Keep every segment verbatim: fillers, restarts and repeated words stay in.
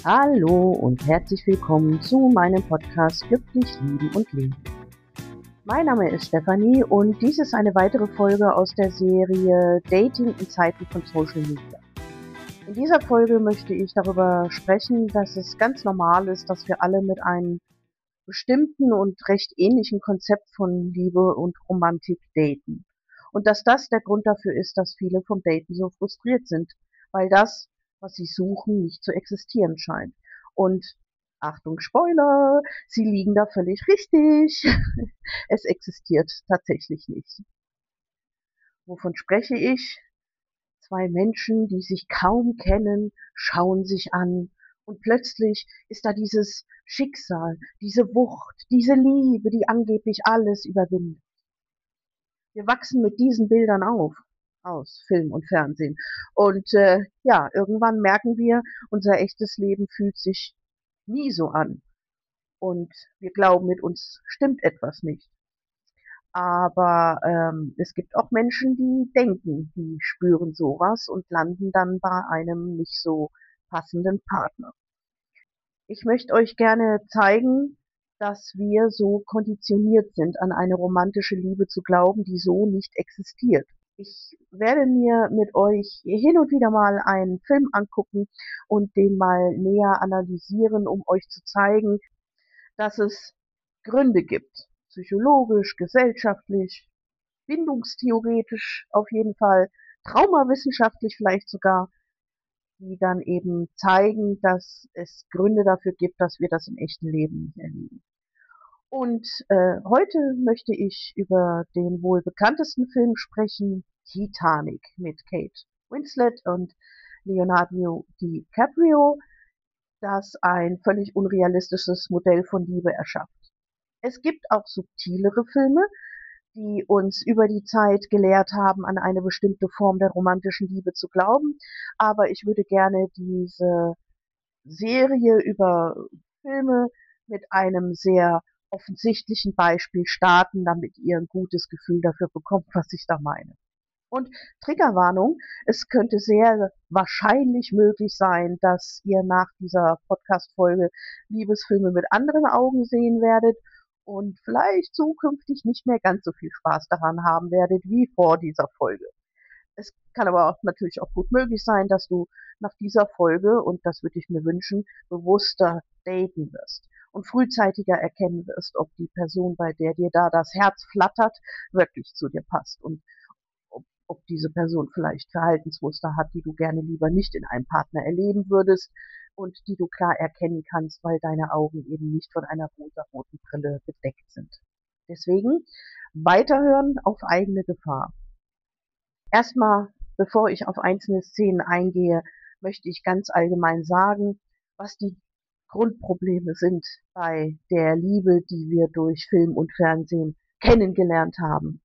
Hallo und herzlich willkommen zu meinem Podcast Glücklich Lieben und Leben. Mein Name ist Stefanie und dies ist eine weitere Folge aus der Serie Dating in Zeiten von Social Media. In dieser Folge möchte ich darüber sprechen, dass es ganz normal ist, dass wir alle mit einem bestimmten und recht ähnlichen Konzept von Liebe und Romantik daten. Und dass das der Grund dafür ist, dass viele vom Daten so frustriert sind, weil das, was sie suchen, nicht zu existieren scheint. Und Achtung, Spoiler, sie liegen da völlig richtig. Es existiert tatsächlich nicht. Wovon spreche ich? Zwei Menschen, die sich kaum kennen, schauen sich an und plötzlich ist da dieses Schicksal, diese Wucht, diese Liebe, die angeblich alles überwindet. Wir wachsen mit diesen Bildern auf, aus Film und Fernsehen. Und äh, ja, irgendwann merken wir, unser echtes Leben fühlt sich nie so an. Und wir glauben, mit uns stimmt etwas nicht. Aber ähm, es gibt auch Menschen, die denken, die spüren sowas und landen dann bei einem nicht so passenden Partner. Ich möchte euch gerne zeigen, dass wir so konditioniert sind, an eine romantische Liebe zu glauben, die so nicht existiert. Ich werde mir mit euch hin und wieder mal einen Film angucken und den mal näher analysieren, um euch zu zeigen, dass es Gründe gibt, psychologisch, gesellschaftlich, bindungstheoretisch auf jeden Fall, traumawissenschaftlich vielleicht sogar, die dann eben zeigen, dass es Gründe dafür gibt, dass wir das im echten Leben nicht erleben. Und äh, heute möchte ich über den wohl bekanntesten Film sprechen, Titanic mit Kate Winslet und Leonardo DiCaprio, das ein völlig unrealistisches Modell von Liebe erschafft. Es gibt auch subtilere Filme, die uns über die Zeit gelehrt haben, an eine bestimmte Form der romantischen Liebe zu glauben. Aber ich würde gerne diese Serie über Filme mit einem sehr offensichtlichen Beispiel starten, damit ihr ein gutes Gefühl dafür bekommt, was ich da meine. Und Triggerwarnung, es könnte sehr wahrscheinlich möglich sein, dass ihr nach dieser Podcast-Folge Liebesfilme mit anderen Augen sehen werdet und vielleicht zukünftig nicht mehr ganz so viel Spaß daran haben werdet wie vor dieser Folge. Es kann aber auch natürlich auch gut möglich sein, dass du nach dieser Folge, und das würde ich mir wünschen, bewusster daten wirst und frühzeitiger erkennen wirst, ob die Person, bei der dir da das Herz flattert, wirklich zu dir passt und ob, ob diese Person vielleicht Verhaltensmuster hat, die du gerne lieber nicht in einem Partner erleben würdest und die du klar erkennen kannst, weil deine Augen eben nicht von einer rosa-roten Brille bedeckt sind. Deswegen weiterhören auf eigene Gefahr. Erstmal, bevor ich auf einzelne Szenen eingehe, möchte ich ganz allgemein sagen, was die Grundprobleme sind bei der Liebe, die wir durch Film und Fernsehen kennengelernt haben.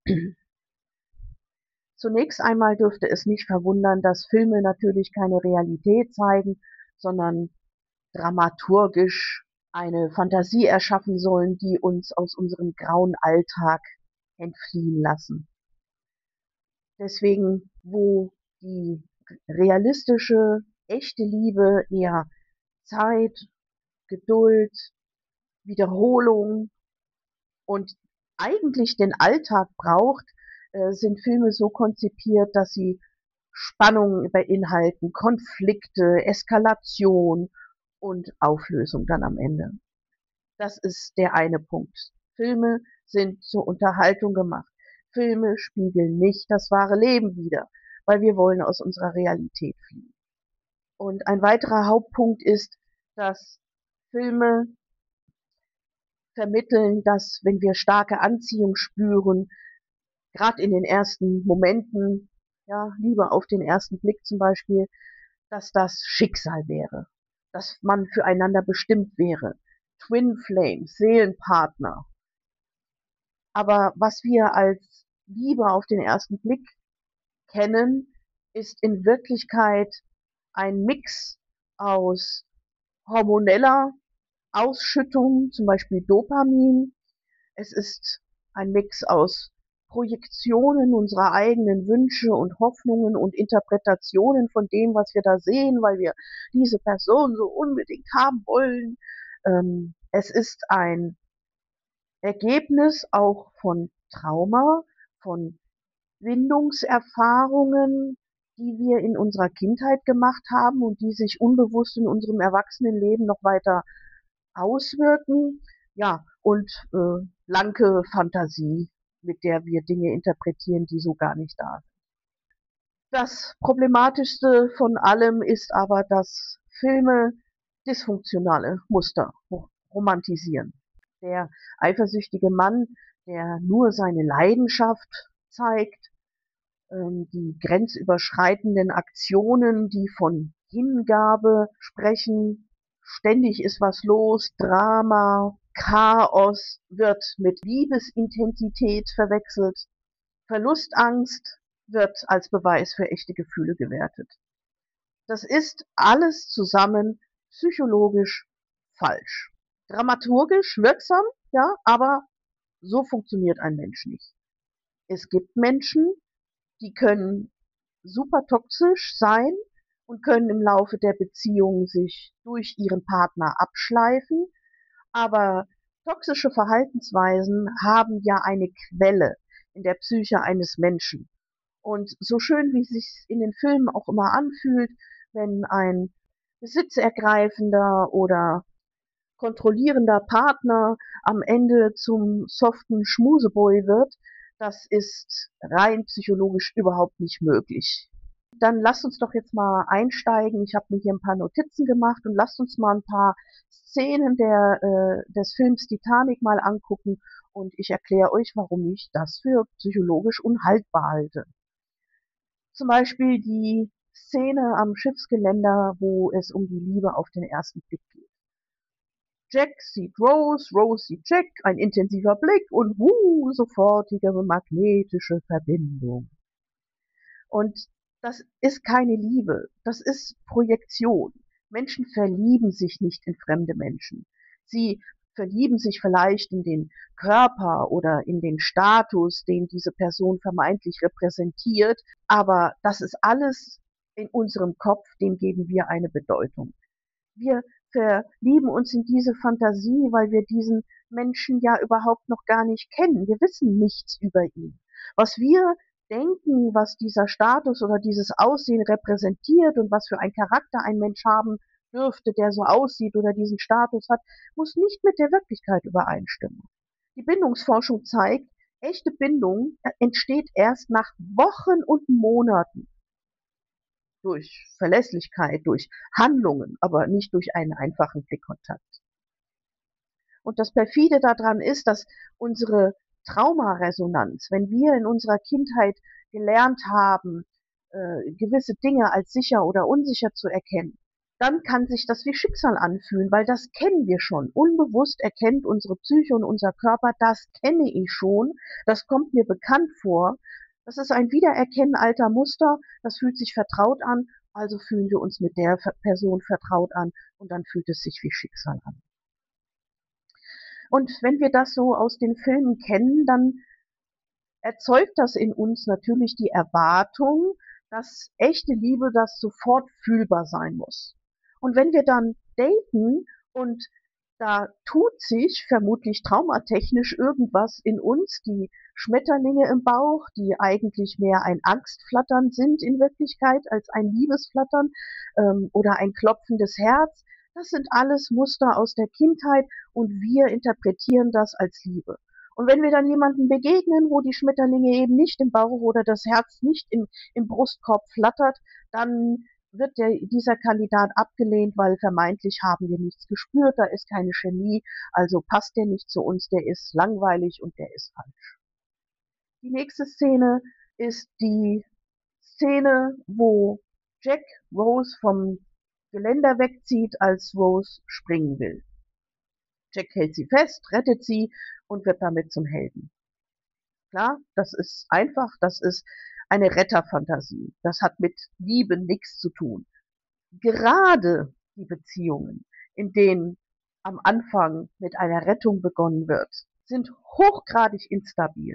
Zunächst einmal dürfte es nicht verwundern, dass Filme natürlich keine Realität zeigen, sondern dramaturgisch eine Fantasie erschaffen sollen, die uns aus unserem grauen Alltag entfliehen lassen. Deswegen, wo die realistische, echte Liebe eher Zeit, Geduld, Wiederholung und eigentlich den Alltag braucht, äh, sind Filme so konzipiert, dass sie Spannungen beinhalten, Konflikte, Eskalation und Auflösung dann am Ende. Das ist der eine Punkt. Filme sind zur Unterhaltung gemacht. Filme spiegeln nicht das wahre Leben wider, weil wir wollen aus unserer Realität fliehen. Und ein weiterer Hauptpunkt ist, dass Filme vermitteln, dass wenn wir starke Anziehung spüren, gerade in den ersten Momenten, ja, Liebe auf den ersten Blick zum Beispiel, dass das Schicksal wäre, dass man füreinander bestimmt wäre. Twin Flames, Seelenpartner. Aber was wir als Liebe auf den ersten Blick kennen, ist in Wirklichkeit ein Mix aus hormoneller Ausschüttung, zum Beispiel Dopamin. Es ist ein Mix aus Projektionen unserer eigenen Wünsche und Hoffnungen und Interpretationen von dem, was wir da sehen, weil wir diese Person so unbedingt haben wollen. Ähm, es ist ein Ergebnis auch von Trauma, von Bindungserfahrungen, die wir in unserer Kindheit gemacht haben und die sich unbewusst in unserem Erwachsenenleben noch weiter auswirken. Ja, und äh, blanke Fantasie, mit der wir Dinge interpretieren, die so gar nicht da sind. Das Problematischste von allem ist aber, dass Filme dysfunktionale Muster romantisieren. Der eifersüchtige Mann, der nur seine Leidenschaft zeigt, ähm, die grenzüberschreitenden Aktionen, die von Hingabe sprechen, ständig ist was los, Drama, Chaos wird mit Liebesintensität verwechselt, Verlustangst wird als Beweis für echte Gefühle gewertet. Das ist alles zusammen psychologisch falsch. Dramaturgisch wirksam, ja, aber so funktioniert ein Mensch nicht. Es gibt Menschen, die können super toxisch sein und können im Laufe der Beziehung sich durch ihren Partner abschleifen, aber toxische Verhaltensweisen haben ja eine Quelle in der Psyche eines Menschen. Und so schön, wie es sich in den Filmen auch immer anfühlt, wenn ein besitzergreifender oder kontrollierender Partner am Ende zum soften Schmuseboy wird, das ist rein psychologisch überhaupt nicht möglich. Dann lasst uns doch jetzt mal einsteigen. Ich habe mir hier ein paar Notizen gemacht und lasst uns mal ein paar Szenen der, äh, des Films Titanic mal angucken und ich erkläre euch, warum ich das für psychologisch unhaltbar halte. Zum Beispiel die Szene am Schiffsgeländer, wo es um die Liebe auf den ersten Blick geht. Jack sieht Rose, Rose sieht Jack, ein intensiver Blick und wuh, sofortige magnetische Verbindung. Und das ist keine Liebe, das ist Projektion. Menschen verlieben sich nicht in fremde Menschen. Sie verlieben sich vielleicht in den Körper oder in den Status, den diese Person vermeintlich repräsentiert, aber das ist alles in unserem Kopf, dem geben wir eine Bedeutung. Wir verlieben uns in diese Fantasie, weil wir diesen Menschen ja überhaupt noch gar nicht kennen. Wir wissen nichts über ihn. Was wir denken, was dieser Status oder dieses Aussehen repräsentiert und was für ein Charakter ein Mensch haben dürfte, der so aussieht oder diesen Status hat, muss nicht mit der Wirklichkeit übereinstimmen. Die Bindungsforschung zeigt, echte Bindung entsteht erst nach Wochen und Monaten. Durch Verlässlichkeit, durch Handlungen, aber nicht durch einen einfachen Blickkontakt. Und das Perfide daran ist, dass unsere Traumaresonanz, wenn wir in unserer Kindheit gelernt haben, äh, gewisse Dinge als sicher oder unsicher zu erkennen, dann kann sich das wie Schicksal anfühlen, weil das kennen wir schon. Unbewusst erkennt unsere Psyche und unser Körper, das kenne ich schon, das kommt mir bekannt vor. Das ist ein Wiedererkennen alter Muster, das fühlt sich vertraut an, also fühlen wir uns mit der Person vertraut an und dann fühlt es sich wie Schicksal an. Und wenn wir das so aus den Filmen kennen, dann erzeugt das in uns natürlich die Erwartung, dass echte Liebe das sofort fühlbar sein muss. Und wenn wir dann daten und da tut sich vermutlich traumatechnisch irgendwas in uns, die Schmetterlinge im Bauch, die eigentlich mehr ein Angstflattern sind in Wirklichkeit als ein Liebesflattern ähm, oder ein klopfendes Herz. Das sind alles Muster aus der Kindheit und wir interpretieren das als Liebe. Und wenn wir dann jemanden begegnen, wo die Schmetterlinge eben nicht im Bauch oder das Herz nicht im, im Brustkorb flattert, dann wird der, dieser Kandidat abgelehnt, weil vermeintlich haben wir nichts gespürt, da ist keine Chemie, also passt der nicht zu uns, der ist langweilig und der ist falsch. Die nächste Szene ist die Szene, wo Jack Rose vom Geländer wegzieht, als Rose springen will. Jack hält sie fest, rettet sie und wird damit zum Helden. Klar, das ist einfach, das ist eine Retterfantasie. Das hat mit Liebe nichts zu tun. Gerade die Beziehungen, in denen am Anfang mit einer Rettung begonnen wird, sind hochgradig instabil.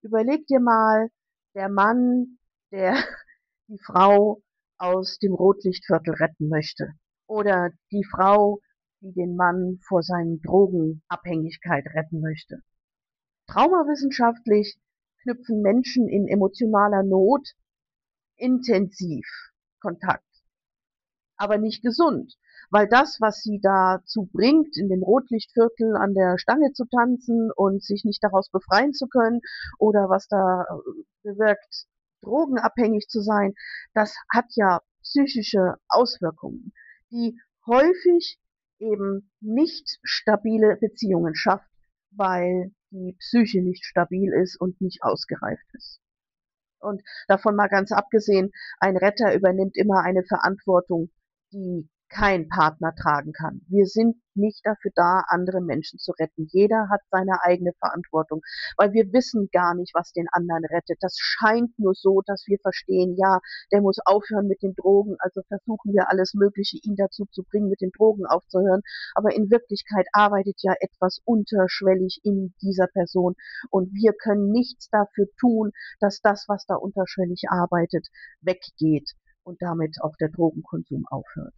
Überleg dir mal, der Mann, der die Frau aus dem Rotlichtviertel retten möchte. Oder die Frau, die den Mann vor seiner Drogenabhängigkeit retten möchte. Traumawissenschaftlich knüpfen Menschen in emotionaler Not intensiv Kontakt, aber nicht gesund, weil das, was sie dazu bringt, in dem Rotlichtviertel an der Stange zu tanzen und sich nicht daraus befreien zu können oder was da bewirkt, drogenabhängig zu sein, das hat ja psychische Auswirkungen, die häufig eben nicht stabile Beziehungen schafft, weil die Psyche nicht stabil ist und nicht ausgereift ist. Und davon mal ganz abgesehen, ein Retter übernimmt immer eine Verantwortung, die kein Partner tragen kann. Wir sind nicht dafür da, andere Menschen zu retten. Jeder hat seine eigene Verantwortung, weil wir wissen gar nicht, was den anderen rettet. Das scheint nur so, dass wir verstehen, ja, der muss aufhören mit den Drogen, also versuchen wir alles Mögliche, ihn dazu zu bringen, mit den Drogen aufzuhören. Aber in Wirklichkeit arbeitet ja etwas unterschwellig in dieser Person und wir können nichts dafür tun, dass das, was da unterschwellig arbeitet, weggeht und damit auch der Drogenkonsum aufhört.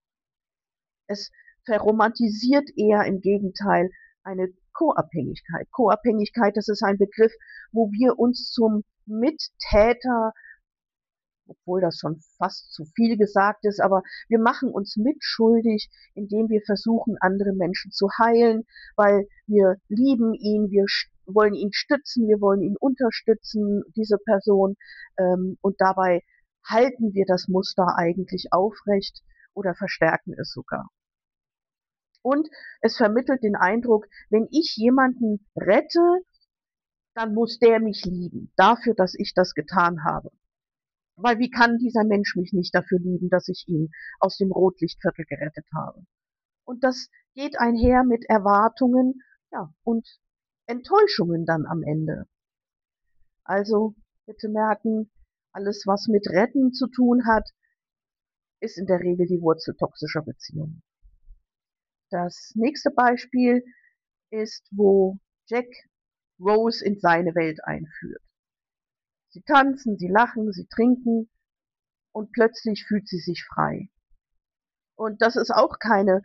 Es verromantisiert eher im Gegenteil eine Co-Abhängigkeit. Co-Abhängigkeit, das ist ein Begriff, wo wir uns zum Mittäter, obwohl das schon fast zu viel gesagt ist, aber wir machen uns mitschuldig, indem wir versuchen, andere Menschen zu heilen, weil wir lieben ihn, wir wollen ihn stützen, wir wollen ihn unterstützen, diese Person, ähm, und dabei halten wir das Muster eigentlich aufrecht oder verstärken es sogar. Und es vermittelt den Eindruck, wenn ich jemanden rette, dann muss der mich lieben, dafür, dass ich das getan habe. Weil wie kann dieser Mensch mich nicht dafür lieben, dass ich ihn aus dem Rotlichtviertel gerettet habe? Und das geht einher mit Erwartungen, ja, und Enttäuschungen dann am Ende. Also bitte merken, alles, was mit Retten zu tun hat, ist in der Regel die Wurzel toxischer Beziehungen. Das nächste Beispiel ist, wo Jack Rose in seine Welt einführt. Sie tanzen, sie lachen, sie trinken und plötzlich fühlt sie sich frei. Und das ist auch keine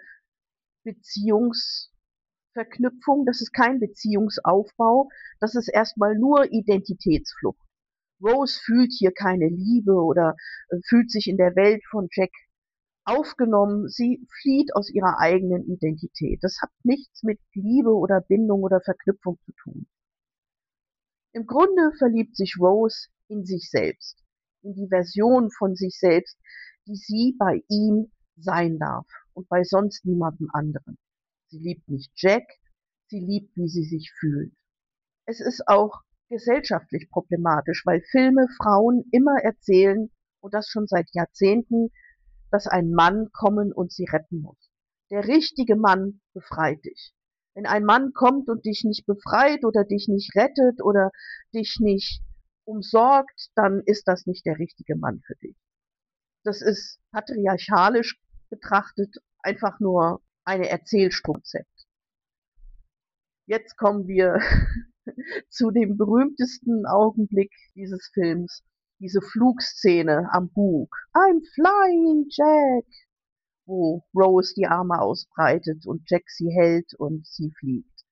Beziehungsverknüpfung, das ist kein Beziehungsaufbau, das ist erstmal nur Identitätsflucht. Rose fühlt hier keine Liebe oder fühlt sich in der Welt von Jack aufgenommen, sie flieht aus ihrer eigenen Identität. Das hat nichts mit Liebe oder Bindung oder Verknüpfung zu tun. Im Grunde verliebt sich Rose in sich selbst, in die Version von sich selbst, die sie bei ihm sein darf und bei sonst niemandem anderen. Sie liebt nicht Jack, sie liebt, wie sie sich fühlt. Es ist auch gesellschaftlich problematisch, weil Filme Frauen immer erzählen, und das schon seit Jahrzehnten, dass ein Mann kommen und sie retten muss. Der richtige Mann befreit dich. Wenn ein Mann kommt und dich nicht befreit oder dich nicht rettet oder dich nicht umsorgt, dann ist das nicht der richtige Mann für dich. Das ist patriarchalisch betrachtet einfach nur eine Erzählstruktur. Jetzt kommen wir zu dem berühmtesten Augenblick dieses Films, diese Flugszene am Bug. I'm flying, Jack! Wo Rose die Arme ausbreitet und Jack sie hält und sie fliegt.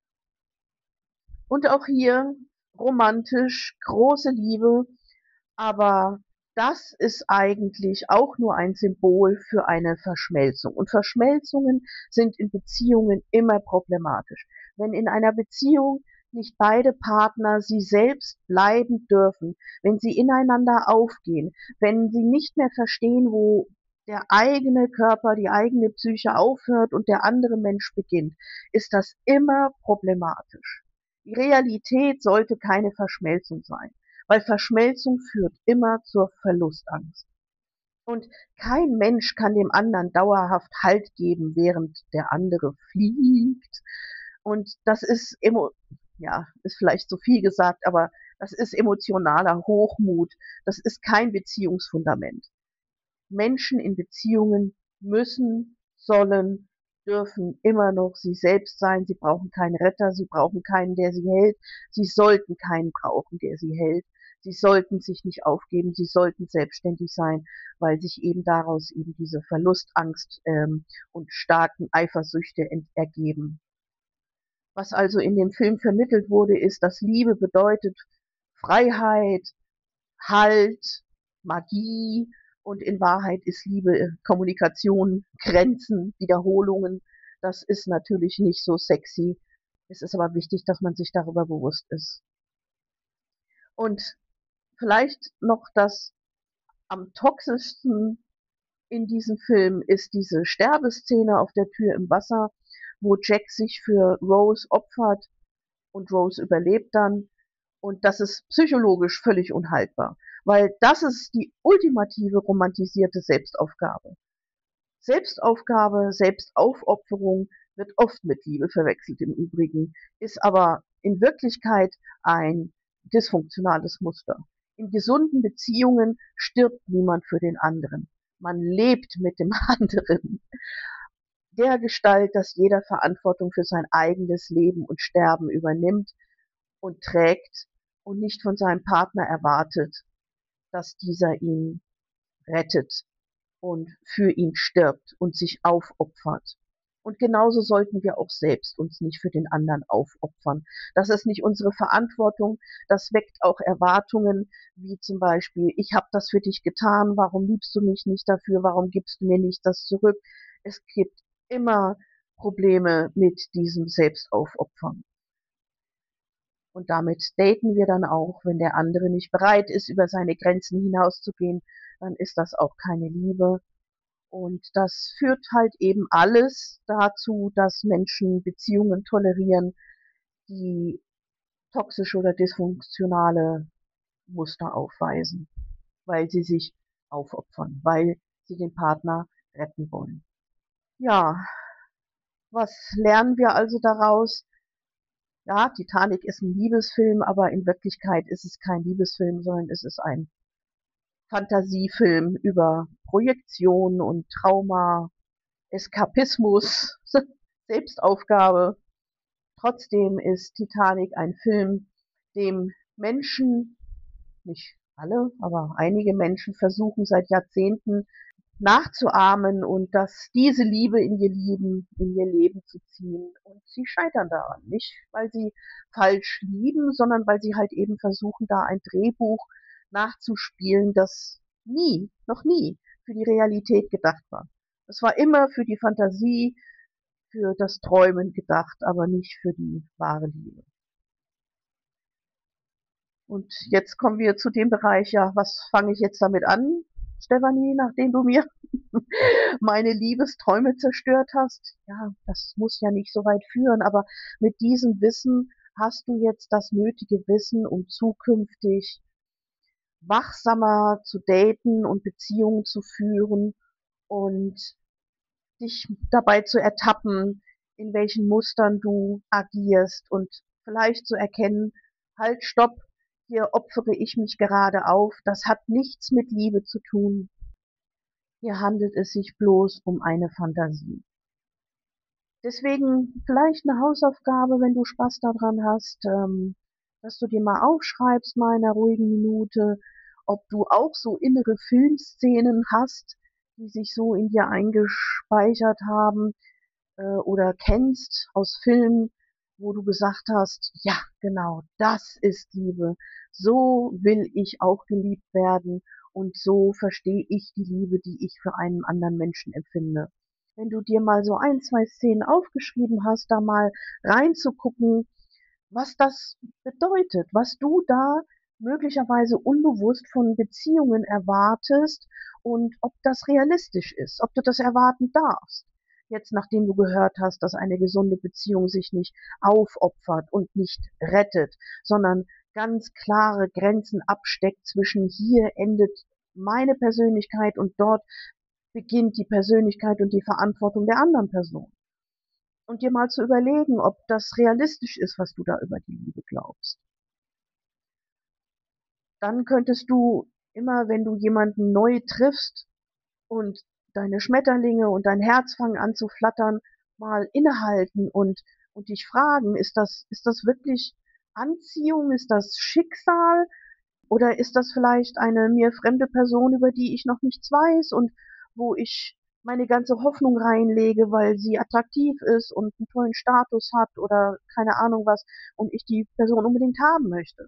Und auch hier romantisch, große Liebe, aber das ist eigentlich auch nur ein Symbol für eine Verschmelzung. Und Verschmelzungen sind in Beziehungen immer problematisch. Wenn in einer Beziehung nicht beide Partner sie selbst bleiben dürfen, wenn sie ineinander aufgehen, wenn sie nicht mehr verstehen, wo der eigene Körper, die eigene Psyche aufhört und der andere Mensch beginnt, ist das immer problematisch. Die Realität sollte keine Verschmelzung sein, weil Verschmelzung führt immer zur Verlustangst. Und kein Mensch kann dem anderen dauerhaft Halt geben, während der andere fliegt. Und das ist, ja, ist vielleicht zu viel gesagt, aber das ist emotionaler Hochmut. Das ist kein Beziehungsfundament. Menschen in Beziehungen müssen, sollen dürfen immer noch sie selbst sein. Sie brauchen keinen Retter, sie brauchen keinen, der sie hält. Sie sollten keinen brauchen, der sie hält. Sie sollten sich nicht aufgeben, sie sollten selbstständig sein, weil sich eben daraus eben diese Verlustangst ähm, und starken Eifersüchte ergeben. Was also in dem Film vermittelt wurde, ist, dass Liebe bedeutet Freiheit, Halt, Magie, und in Wahrheit ist Liebe Kommunikation, Grenzen, Wiederholungen. Das ist natürlich nicht so sexy. Es ist aber wichtig, dass man sich darüber bewusst ist. Und vielleicht noch das am toxischsten in diesem Film ist diese Sterbeszene auf der Tür im Wasser, wo Jack sich für Rose opfert und Rose überlebt dann. Und das ist psychologisch völlig unhaltbar, weil das ist die ultimative romantisierte Selbstaufgabe. Selbstaufgabe, Selbstaufopferung wird oft mit Liebe verwechselt im Übrigen, ist aber in Wirklichkeit ein dysfunktionales Muster. In gesunden Beziehungen stirbt niemand für den anderen. Man lebt mit dem anderen. Dergestalt, dass jeder Verantwortung für sein eigenes Leben und Sterben übernimmt und trägt und nicht von seinem Partner erwartet, dass dieser ihn rettet und für ihn stirbt und sich aufopfert. Und genauso sollten wir auch selbst uns nicht für den anderen aufopfern. Das ist nicht unsere Verantwortung. Das weckt auch Erwartungen, wie zum Beispiel, ich habe das für dich getan, warum liebst du mich nicht dafür, warum gibst du mir nicht das zurück? Es gibt immer Probleme mit diesem Selbstaufopfern. Und damit daten wir dann auch, wenn der andere nicht bereit ist, über seine Grenzen hinauszugehen, dann ist das auch keine Liebe. Und das führt halt eben alles dazu, dass Menschen Beziehungen tolerieren, die toxische oder dysfunktionale Muster aufweisen, weil sie sich aufopfern, weil sie den Partner retten wollen. Ja, was lernen wir also daraus? Ja, Titanic ist ein Liebesfilm, aber in Wirklichkeit ist es kein Liebesfilm, sondern es ist ein Fantasiefilm über Projektion und Trauma, Eskapismus, Selbstaufgabe. Trotzdem ist Titanic ein Film, dem Menschen, nicht alle, aber einige Menschen versuchen seit Jahrzehnten nachzuahmen und dass diese Liebe in ihr Leben, in ihr Leben zu ziehen. Und sie scheitern daran. Nicht, weil sie falsch lieben, sondern weil sie halt eben versuchen, da ein Drehbuch nachzuspielen, das nie, noch nie für die Realität gedacht war. Es war immer für die Fantasie, für das Träumen gedacht, aber nicht für die wahre Liebe. Und jetzt kommen wir zu dem Bereich, ja, was fange ich jetzt damit an, Stefanie, nachdem du mir meine Liebesträume zerstört hast? Ja, das muss ja nicht so weit führen, aber mit diesem Wissen hast du jetzt das nötige Wissen, um zukünftig wachsamer zu daten und Beziehungen zu führen und dich dabei zu ertappen, in welchen Mustern du agierst und vielleicht zu erkennen, halt, stopp, hier opfere ich mich gerade auf, das hat nichts mit Liebe zu tun. Hier handelt es sich bloß um eine Fantasie. Deswegen vielleicht eine Hausaufgabe, wenn du Spaß daran hast, ähm, dass du dir mal aufschreibst, mal in einer ruhigen Minute, ob du auch so innere Filmszenen hast, die sich so in dir eingespeichert haben, äh, oder kennst aus Filmen, wo du gesagt hast, ja, genau, das ist Liebe. So will ich auch geliebt werden und so verstehe ich die Liebe, die ich für einen anderen Menschen empfinde. Wenn du dir mal so ein, zwei Szenen aufgeschrieben hast, da mal reinzugucken, was das bedeutet, was du da möglicherweise unbewusst von Beziehungen erwartest und ob das realistisch ist, ob du das erwarten darfst. Jetzt, nachdem du gehört hast, dass eine gesunde Beziehung sich nicht aufopfert und nicht rettet, sondern ganz klare Grenzen absteckt zwischen hier endet meine Persönlichkeit und dort beginnt die Persönlichkeit und die Verantwortung der anderen Person. Und dir mal zu überlegen, ob das realistisch ist, was du da über die Liebe glaubst. Dann könntest du immer, wenn du jemanden neu triffst und deine Schmetterlinge und dein Herz fangen an zu flattern, mal innehalten und, und dich fragen, ist das, ist das wirklich Anziehung? Ist das Schicksal? Oder ist das vielleicht eine mir fremde Person, über die ich noch nichts weiß und wo ich meine ganze Hoffnung reinlege, weil sie attraktiv ist und einen tollen Status hat oder keine Ahnung was und ich die Person unbedingt haben möchte.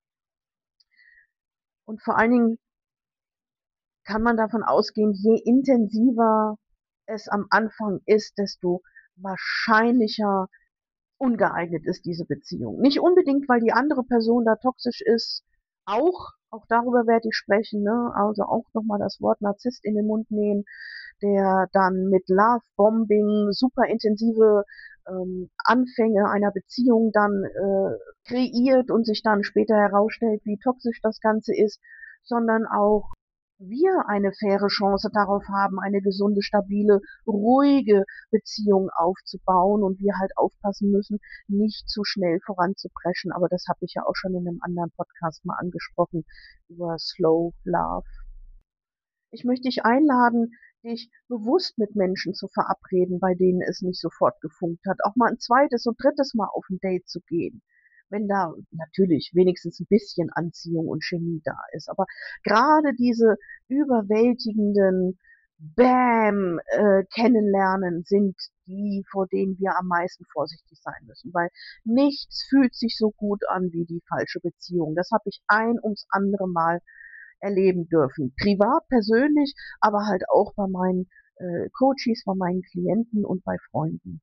Und vor allen Dingen kann man davon ausgehen, je intensiver es am Anfang ist, desto wahrscheinlicher ungeeignet ist diese Beziehung. Nicht unbedingt, weil die andere Person da toxisch ist, auch, auch darüber werde ich sprechen, ne? Also auch nochmal das Wort Narzisst in den Mund nehmen, der dann mit Love-Bombing super intensive ähm, Anfänge einer Beziehung dann äh, kreiert und sich dann später herausstellt, wie toxisch das Ganze ist, sondern auch wir eine faire Chance darauf haben, eine gesunde, stabile, ruhige Beziehung aufzubauen und wir halt aufpassen müssen, nicht zu schnell voranzupreschen. Aber das habe ich ja auch schon in einem anderen Podcast mal angesprochen über Slow Love. Ich möchte dich einladen, dich bewusst mit Menschen zu verabreden, bei denen es nicht sofort gefunkt hat. Auch mal ein zweites und drittes Mal auf ein Date zu gehen. Wenn da natürlich wenigstens ein bisschen Anziehung und Chemie da ist. Aber gerade diese überwältigenden Bäm äh, kennenlernen sind die, vor denen wir am meisten vorsichtig sein müssen. Weil nichts fühlt sich so gut an wie die falsche Beziehung. Das habe ich ein ums andere Mal erleben dürfen. Privat, persönlich, aber halt auch bei meinen äh, Coaches, bei meinen Klienten und bei Freunden.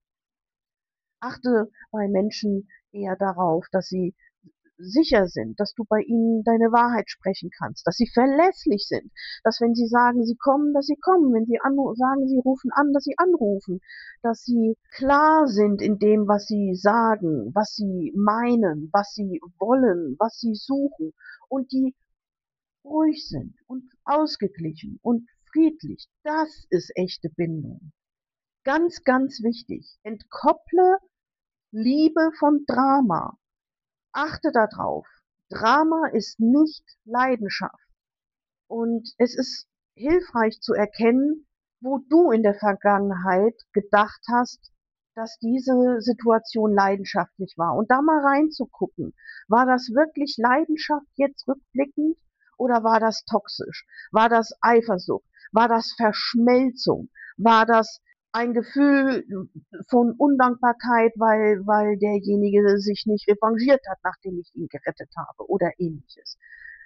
Achte bei Menschen eher darauf, dass sie sicher sind, dass du bei ihnen deine Wahrheit sprechen kannst, dass sie verlässlich sind, dass wenn sie sagen, sie kommen, dass sie kommen, wenn sie sagen, sie rufen an, dass sie anrufen, dass sie klar sind in dem, was sie sagen, was sie meinen, was sie wollen, was sie suchen und die ruhig sind und ausgeglichen und friedlich. Das ist echte Bindung. Ganz, ganz wichtig. Entkopple Liebe von Drama. Achte darauf. Drama ist nicht Leidenschaft. Und es ist hilfreich zu erkennen, wo du in der Vergangenheit gedacht hast, dass diese Situation leidenschaftlich war. Und da mal reinzugucken. War das wirklich Leidenschaft jetzt rückblickend? Oder war das toxisch? War das Eifersucht? War das Verschmelzung? War das ein Gefühl von Undankbarkeit, weil, weil derjenige sich nicht revanchiert hat, nachdem ich ihn gerettet habe oder ähnliches?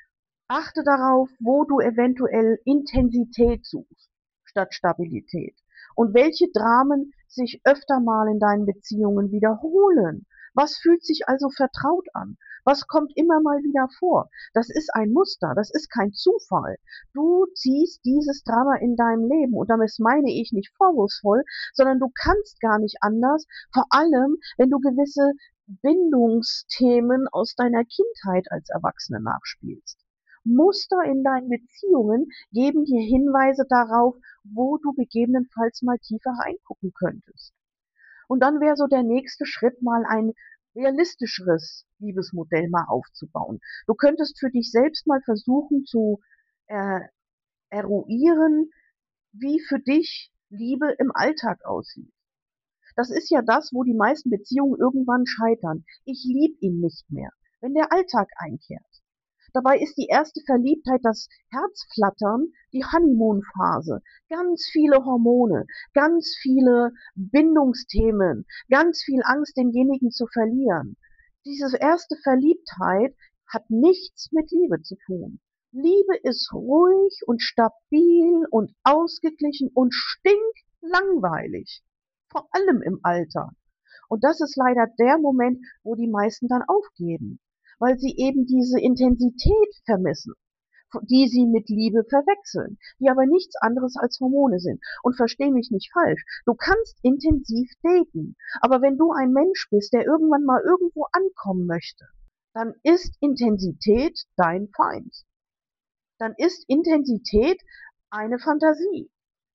Achte darauf, wo du eventuell Intensität suchst statt Stabilität und welche Dramen sich öfter mal in deinen Beziehungen wiederholen. Was fühlt sich also vertraut an? Was kommt immer mal wieder vor? Das ist ein Muster, das ist kein Zufall. Du ziehst dieses Drama in deinem Leben und damit meine ich nicht vorwurfsvoll, sondern du kannst gar nicht anders, vor allem wenn du gewisse Bindungsthemen aus deiner Kindheit als Erwachsene nachspielst. Muster in deinen Beziehungen geben dir Hinweise darauf, wo du gegebenenfalls mal tiefer reingucken könntest. Und dann wäre so der nächste Schritt mal ein realistischeres Liebesmodell mal aufzubauen. Du könntest für dich selbst mal versuchen zu äh, eruieren, wie für dich Liebe im Alltag aussieht. Das ist ja das, wo die meisten Beziehungen irgendwann scheitern. Ich liebe ihn nicht mehr, wenn der Alltag einkehrt. Dabei ist die erste Verliebtheit das Herzflattern, die Honeymoon-Phase. Ganz viele Hormone, ganz viele Bindungsthemen, ganz viel Angst, denjenigen zu verlieren. Diese erste Verliebtheit hat nichts mit Liebe zu tun. Liebe ist ruhig und stabil und ausgeglichen und stinklangweilig. Vor allem im Alter. Und das ist leider der Moment, wo die meisten dann aufgeben, weil sie eben diese Intensität vermissen, die sie mit Liebe verwechseln, die aber nichts anderes als Hormone sind. Und versteh mich nicht falsch, du kannst intensiv daten, aber wenn du ein Mensch bist, der irgendwann mal irgendwo ankommen möchte, dann ist Intensität dein Feind. Dann ist Intensität eine Fantasie.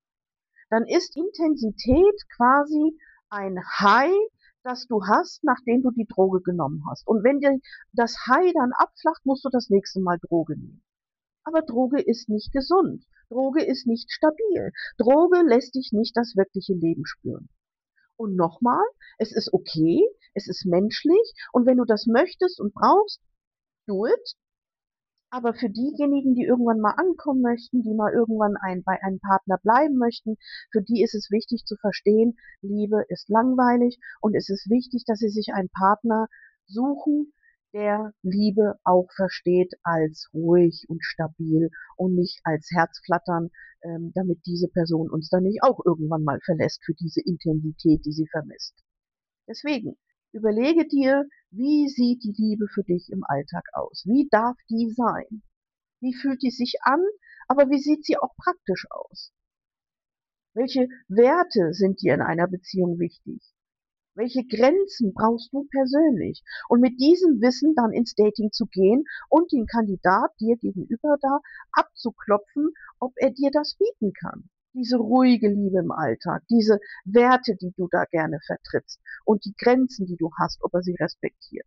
Dann ist Intensität quasi ein High, das du hast, nachdem du die Droge genommen hast. Und wenn dir das High dann abflacht, musst du das nächste Mal Droge nehmen. Aber Droge ist nicht gesund. Droge ist nicht stabil. Droge lässt dich nicht das wirkliche Leben spüren. Und nochmal, es ist okay, es ist menschlich und wenn du das möchtest und brauchst, do it. Aber für diejenigen, die irgendwann mal ankommen möchten, die mal irgendwann ein, bei einem Partner bleiben möchten, für die ist es wichtig zu verstehen, Liebe ist langweilig und es ist wichtig, dass sie sich einen Partner suchen, der Liebe auch versteht als ruhig und stabil und nicht als Herzflattern, ähm, damit diese Person uns dann nicht auch irgendwann mal verlässt für diese Intensität, die sie vermisst. Deswegen, überlege dir, wie sieht die Liebe für dich im Alltag aus? Wie darf die sein? Wie fühlt die sich an? Aber wie sieht sie auch praktisch aus? Welche Werte sind dir in einer Beziehung wichtig? Welche Grenzen brauchst du persönlich? Und mit diesem Wissen dann ins Dating zu gehen und den Kandidat dir gegenüber da abzuklopfen, ob er dir das bieten kann. Diese ruhige Liebe im Alltag, diese Werte, die du da gerne vertrittst und die Grenzen, die du hast, ob er sie respektiert.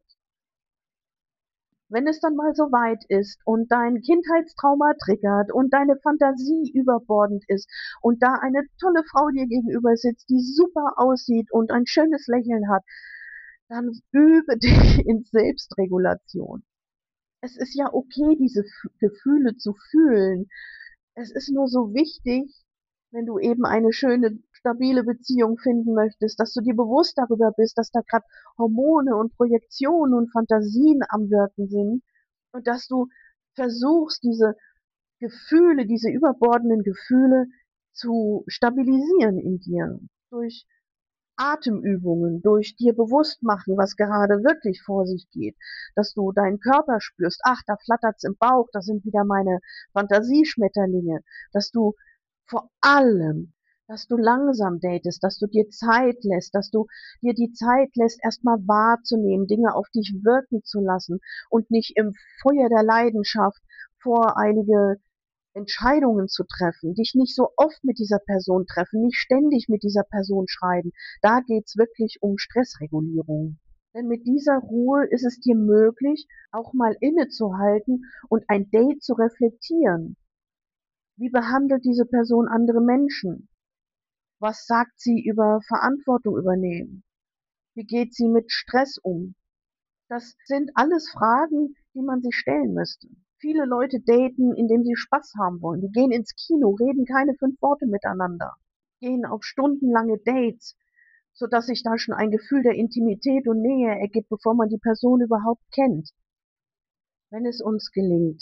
Wenn es dann mal so weit ist und dein Kindheitstrauma triggert und deine Fantasie überbordend ist und da eine tolle Frau dir gegenüber sitzt, die super aussieht und ein schönes Lächeln hat, dann übe dich in Selbstregulation. Es ist ja okay, diese Gefühle zu fühlen. Es ist nur so wichtig, wenn du eben eine schöne, stabile Beziehung finden möchtest, dass du dir bewusst darüber bist, dass da gerade Hormone und Projektionen und Fantasien am Wirken sind und dass du versuchst, diese Gefühle, diese überbordenden Gefühle zu stabilisieren in dir durch Atemübungen, durch dir bewusst machen, was gerade wirklich vor sich geht, dass du deinen Körper spürst, ach, da flattert's im Bauch, da sind wieder meine Fantasieschmetterlinge, dass du vor allem, dass du langsam datest, dass du dir Zeit lässt, dass du dir die Zeit lässt, erstmal wahrzunehmen, Dinge auf dich wirken zu lassen und nicht im Feuer der Leidenschaft vor einige Entscheidungen zu treffen, dich nicht so oft mit dieser Person treffen, nicht ständig mit dieser Person schreiben. Da geht's wirklich um Stressregulierung. Denn mit dieser Ruhe ist es dir möglich, auch mal innezuhalten und ein Date zu reflektieren. Wie behandelt diese Person andere Menschen? Was sagt sie über Verantwortung übernehmen? Wie geht sie mit Stress um? Das sind alles Fragen, die man sich stellen müsste. Viele Leute daten, indem sie Spaß haben wollen. Die gehen ins Kino, reden keine fünf Worte miteinander, gehen auf stundenlange Dates, sodass sich da schon ein Gefühl der Intimität und Nähe ergibt, bevor man die Person überhaupt kennt. Wenn es uns gelingt,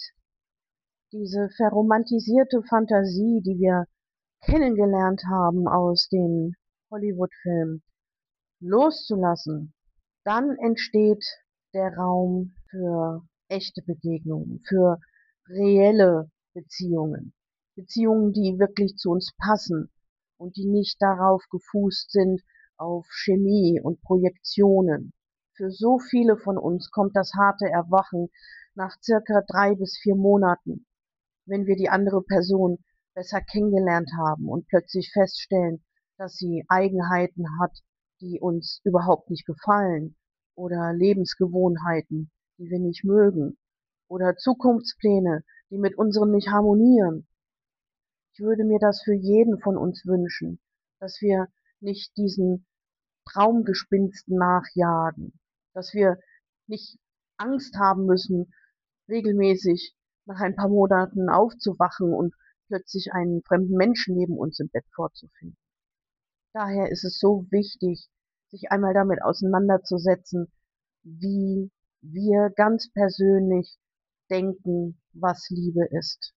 diese verromantisierte Fantasie, die wir kennengelernt haben aus den Hollywood-Filmen, loszulassen, dann entsteht der Raum für echte Begegnungen, für reelle Beziehungen. Beziehungen, die wirklich zu uns passen und die nicht darauf gefußt sind, auf Chemie und Projektionen. Für so viele von uns kommt das harte Erwachen nach circa drei bis vier Monaten, wenn wir die andere Person besser kennengelernt haben und plötzlich feststellen, dass sie Eigenheiten hat, die uns überhaupt nicht gefallen oder Lebensgewohnheiten, die wir nicht mögen oder Zukunftspläne, die mit unseren nicht harmonieren. Ich würde mir das für jeden von uns wünschen, dass wir nicht diesen Traumgespinsten nachjagen, dass wir nicht Angst haben müssen, regelmäßig nach ein paar Monaten aufzuwachen und plötzlich einen fremden Menschen neben uns im Bett vorzufinden. Daher ist es so wichtig, sich einmal damit auseinanderzusetzen, wie wir ganz persönlich denken, was Liebe ist.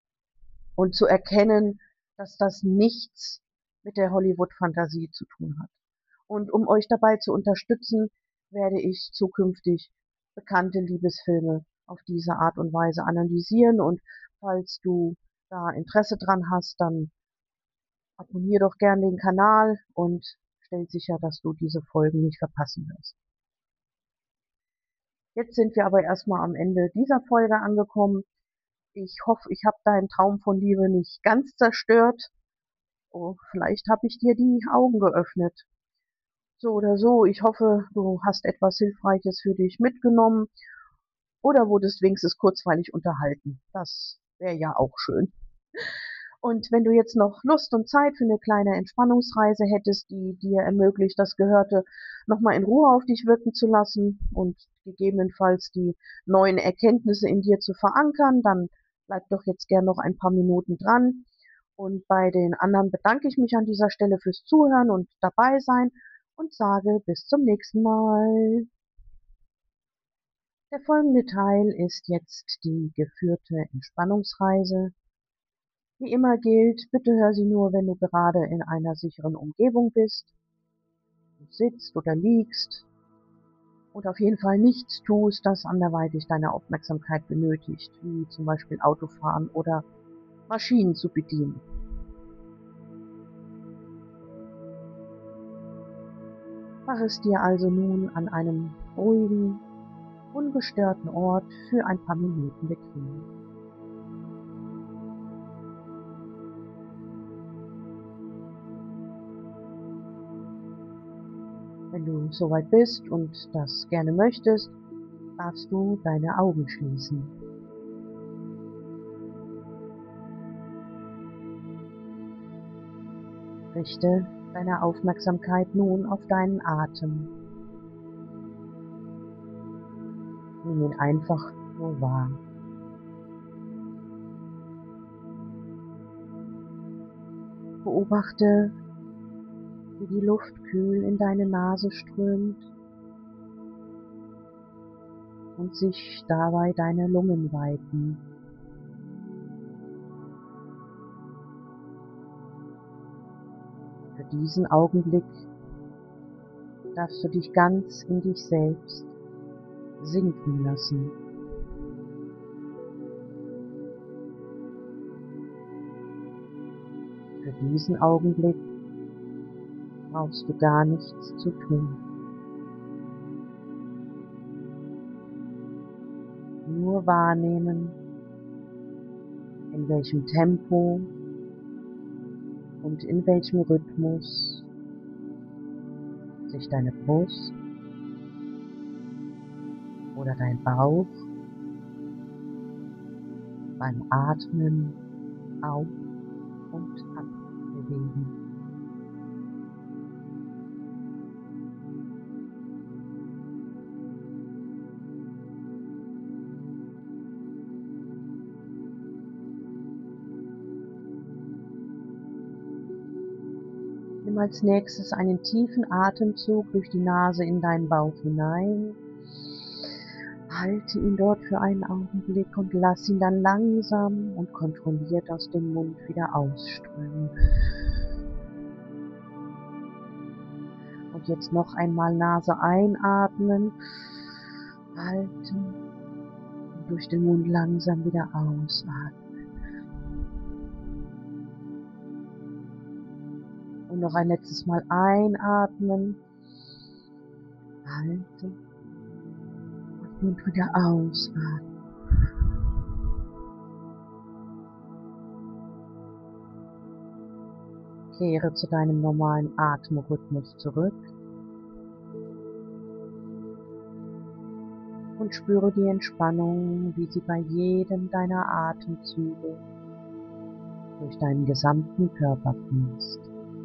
Und zu erkennen, dass das nichts mit der Hollywood-Fantasie zu tun hat. Und um euch dabei zu unterstützen, werde ich zukünftig bekannte Liebesfilme auf diese Art und Weise analysieren. Und falls du da Interesse dran hast, dann abonnier doch gern den Kanal und stell sicher, dass du diese Folgen nicht verpassen wirst. Jetzt sind wir aber erstmal am Ende dieser Folge angekommen. Ich hoffe, ich habe deinen Traum von Liebe nicht ganz zerstört. Oh, vielleicht habe ich dir die Augen geöffnet. So oder so, ich hoffe, du hast etwas Hilfreiches für dich mitgenommen oder wurdest wenigstens kurzweilig unterhalten. Das wäre ja auch schön. Und wenn du jetzt noch Lust und Zeit für eine kleine Entspannungsreise hättest, die dir ermöglicht, das Gehörte noch mal in Ruhe auf dich wirken zu lassen und gegebenenfalls die neuen Erkenntnisse in dir zu verankern, dann bleib doch jetzt gern noch ein paar Minuten dran. Und bei den anderen bedanke ich mich an dieser Stelle fürs Zuhören und dabei sein und sage bis zum nächsten Mal. Der folgende Teil ist jetzt die geführte Entspannungsreise. Wie immer gilt, bitte hör sie nur, wenn du gerade in einer sicheren Umgebung bist, du sitzt oder liegst und auf jeden Fall nichts tust, das anderweitig deine Aufmerksamkeit benötigt, wie zum Beispiel Autofahren oder Maschinen zu bedienen. Mach es dir also nun an einem ruhigen, ungestörten Ort für ein paar Minuten bequem. Wenn du soweit bist und das gerne möchtest, darfst du deine Augen schließen. Richte deine Aufmerksamkeit nun auf deinen Atem. Nimm ihn einfach nur wahr. Beobachte, wie die Luft kühl in deine Nase strömt und sich dabei deine Lungen weiten. Für diesen Augenblick darfst du dich ganz in dich selbst sinken lassen. Für diesen Augenblick brauchst du gar nichts zu tun. Nur wahrnehmen, in welchem Tempo und in welchem Rhythmus sich deine Brust oder dein Bauch beim Atmen auf und ab bewegen. Nimm als nächstes einen tiefen Atemzug durch die Nase in deinen Bauch hinein. Halte ihn dort für einen Augenblick und lass ihn dann langsam und kontrolliert aus dem Mund wieder ausströmen. Und jetzt noch einmal Nase einatmen, halten und durch den Mund langsam wieder ausatmen. Und noch ein letztes Mal einatmen, halten und wieder ausatmen. Kehre zu deinem normalen Atemrhythmus zurück und spüre die Entspannung, wie sie bei jedem deiner Atemzüge durch deinen gesamten Körper fließt.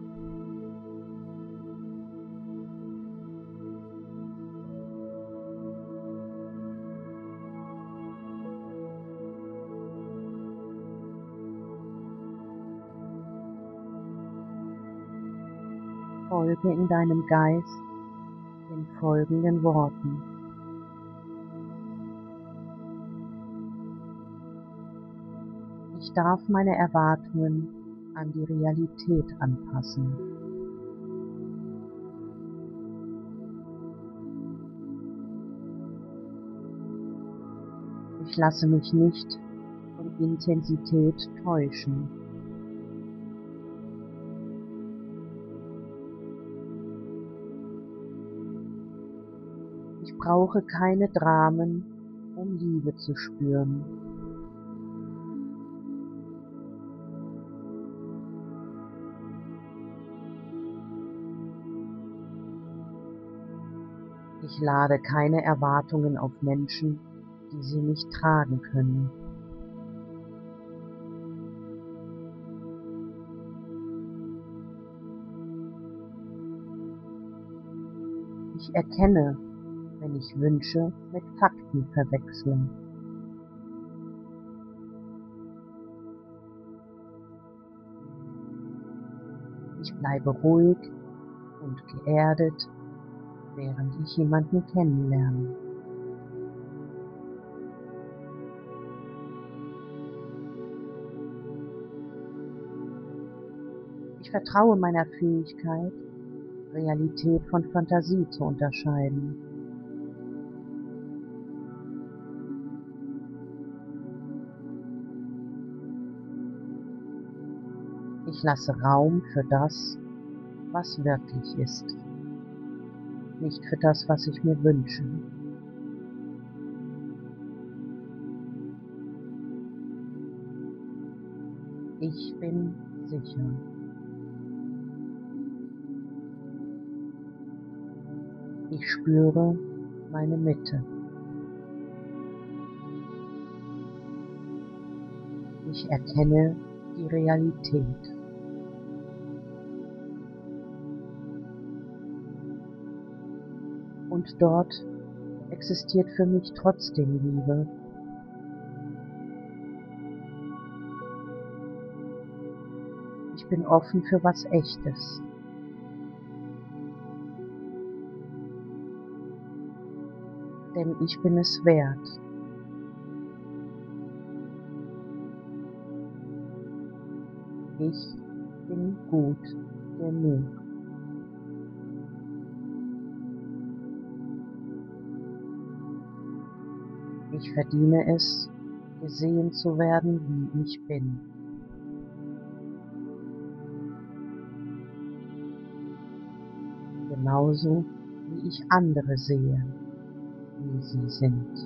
Folge in deinem Geist den folgenden Worten. Ich darf meine Erwartungen an die Realität anpassen. Ich lasse mich nicht von Intensität täuschen. Ich brauche keine Dramen, um Liebe zu spüren. Ich lade keine Erwartungen auf Menschen, die sie nicht tragen können. Ich erkenne, wenn ich Wünsche mit Fakten verwechsle. Ich bleibe ruhig und geerdet, während ich jemanden kennenlerne. Ich vertraue meiner Fähigkeit, Realität von Fantasie zu unterscheiden. Ich lasse Raum für das, was wirklich ist, nicht für das, was ich mir wünsche. Ich bin sicher. Ich spüre meine Mitte. Ich erkenne die Realität. Und dort existiert für mich trotzdem Liebe. Ich bin offen für was Echtes. Denn ich bin es wert. Ich bin gut genug. Ich verdiene es, gesehen zu werden, wie ich bin. Genauso wie ich andere sehe, wie sie sind.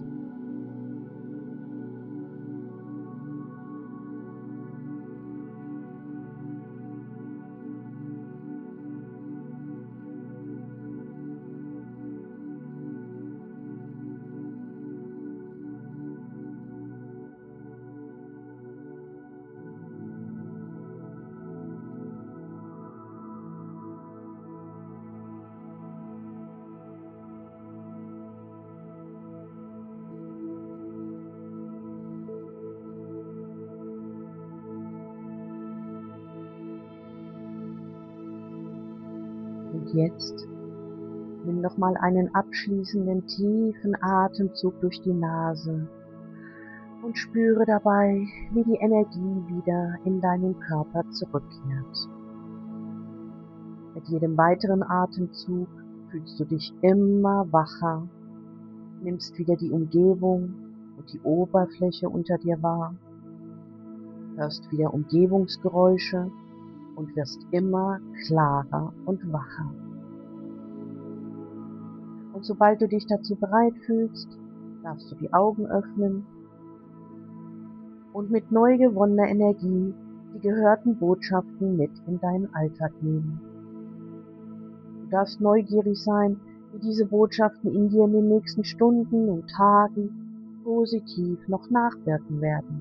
Und jetzt nimm noch mal einen abschließenden tiefen Atemzug durch die Nase und spüre dabei, wie die Energie wieder in deinen Körper zurückkehrt. Mit jedem weiteren Atemzug fühlst du dich immer wacher, nimmst wieder die Umgebung und die Oberfläche unter dir wahr, hörst wieder Umgebungsgeräusche und wirst immer klarer und wacher. Und sobald du dich dazu bereit fühlst, darfst du die Augen öffnen und mit neu gewonnener Energie die gehörten Botschaften mit in deinen Alltag nehmen. Du darfst neugierig sein, wie diese Botschaften in dir in den nächsten Stunden und Tagen positiv noch nachwirken werden.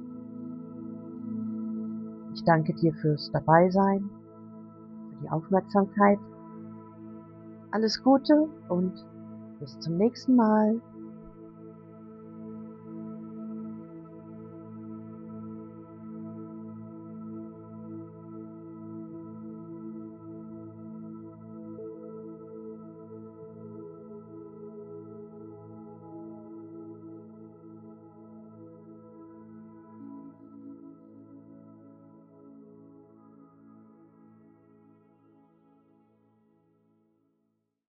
Ich danke dir fürs Dabeisein, für die Aufmerksamkeit. Alles Gute und bis zum nächsten Mal.